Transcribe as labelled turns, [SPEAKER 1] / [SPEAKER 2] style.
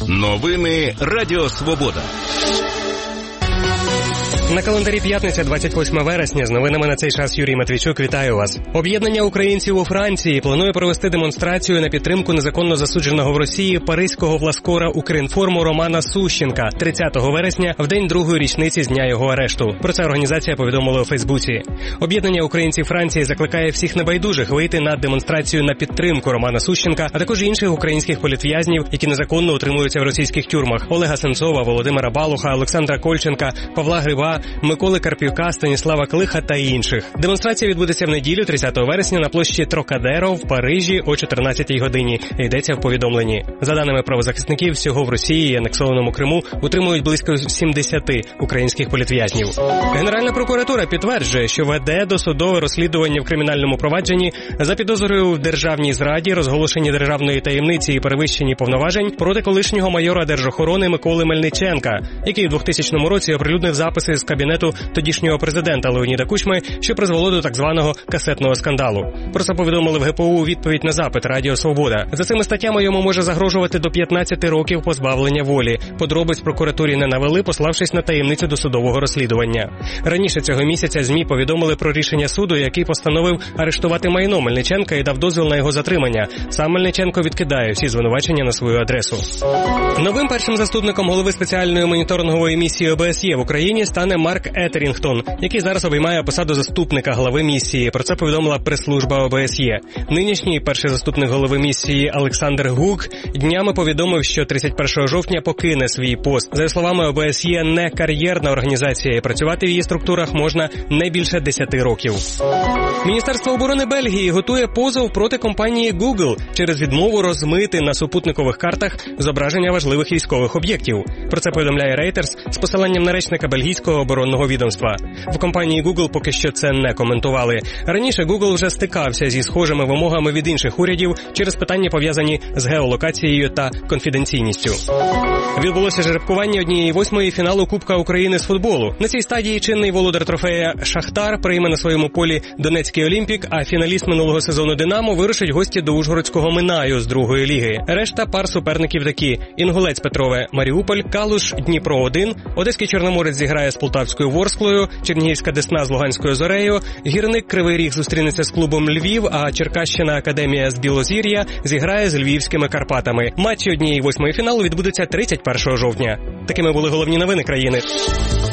[SPEAKER 1] Новини Радіо Свобода.
[SPEAKER 2] На календарі п'ятниця, 28 вересня. З новинами на цей час Юрій Матвійчук. Вітаю вас. Об'єднання українців у Франції планує провести демонстрацію на підтримку незаконно засудженого в Росії паризького власкора Укрінформу Романа Сущенка 30 вересня, в день другої річниці з дня його арешту. Про це організація повідомила у Фейсбуці. Об'єднання українців Франції закликає всіх небайдужих вийти на демонстрацію на підтримку Романа Сущенка, а також інших українських політв'язнів, які незаконно утримуються в російських тюрмах: Олега Сенцова, Володимира Балуха, Олександра Кольченка, Павла Гриба, Миколи Карпюка, Станіслава Клиха та інших. Демонстрація відбудеться в неділю, 30 вересня, на площі Трокадеро в Парижі о 14-й годині. Йдеться в повідомленні. За даними правозахисників, всього в Росії і анексованому Криму утримують близько 70 українських політв'язнів. Генеральна прокуратура підтверджує, що веде досудове розслідування в кримінальному провадженні за підозрою в державній зраді, розголошенні державної таємниці і перевищенні повноважень проти колишнього майора держохорони Миколи Мельниченка, який у 2000 році оприлюднив записи з кабінету тодішнього президента Леоніда Кучми, що призвело до так званого касетного скандалу. Про це повідомили в ГПУ у відповідь на запит Радіо Свобода. За цими статтями йому може загрожувати до 15 років позбавлення волі. Подробиць прокуратурі не навели, пославшись на таємницю досудового розслідування. Раніше цього місяця ЗМІ повідомили про рішення суду, який постановив арештувати майно Мельниченка і дав дозвіл на його затримання. Сам Мельниченко відкидає всі звинувачення на свою адресу. Новим першим заступником голови спеціальної моніторингової місії ОБСЄ в Україні стане Марк Етерінгтон, який зараз обіймає посаду заступника голови місії. Про це повідомила прес-служба ОБСЄ. Нинішній перший заступник голови місії Олександр Гук днями повідомив, що 31 жовтня покине свій пост. За словами ОБСЄ, не кар'єрна організація, і працювати в її структурах можна не більше 10 років. Міністерство оборони Бельгії готує позов проти компанії Google через відмову розмити на супутникових картах зображення важливих військових об'єктів. Про це повідомляє Reuters з посиланням на речника бельгійського оборонного відомства. В компанії Google поки що це не коментували. Раніше Google вже стикався зі схожими вимогами від інших урядів через питання, пов'язані з геолокацією та конфіденційністю. Відбулося жеребкування 1/8 фіналу Кубка України з футболу. На цій стадії чинний володар трофея Шахтар прийме на своєму полі Донецький Олімпік, а фіналіст минулого сезону Динамо вирушить гості до Ужгородського Минаю з другої ліги. Решта пар суперників такі: Інгулець Петрове Маріуполь, Калуш Дніпро-1, Одеський Чорноморець зіграє з Полтавською Ворсклою, Чернігівська Десна з Луганською Зорею, Гірник Кривий Ріг зустрінеться з клубом Львів, а Черкащина Академія з Білозір'я зіграє з Львівськими Карпатами. Матчі 1/8 фіналу відбудуться 31 жовтня. Такими були головні новини країни.